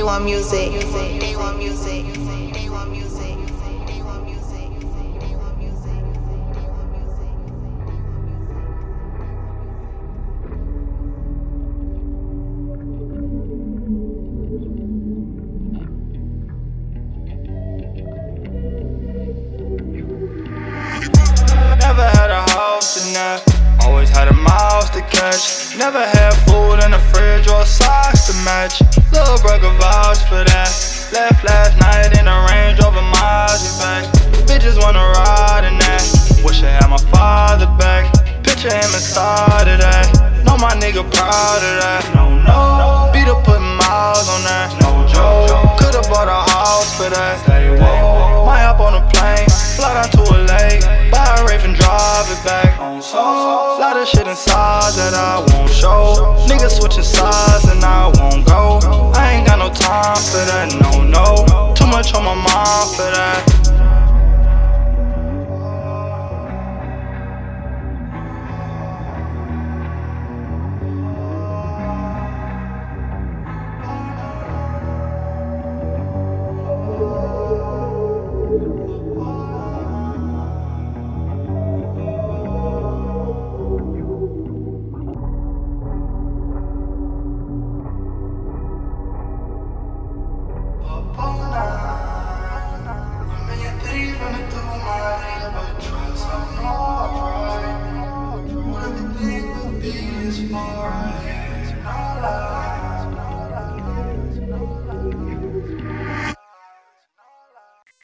want music. They want music. They want music. They want music. They want music. Never had a house to nap, always had a mouse to catch. Never had food in the fridge or socks to match. Lil' bro could vouch for that. Left last night in the Range Rover Mazda back. Bitches wanna ride in that. Wish I had my father back. Picture him inside of that. Know my nigga proud of that. No. Beat up putting miles on that. No joke. Could've bought a house for that. Might hop on a plane, fly down to a lake, buy a Wraith and drive it back. Lot of shit inside that I won't show. Niggas switching sides and I won't go. I ain't got no time for that, no. Too much on my mind for that.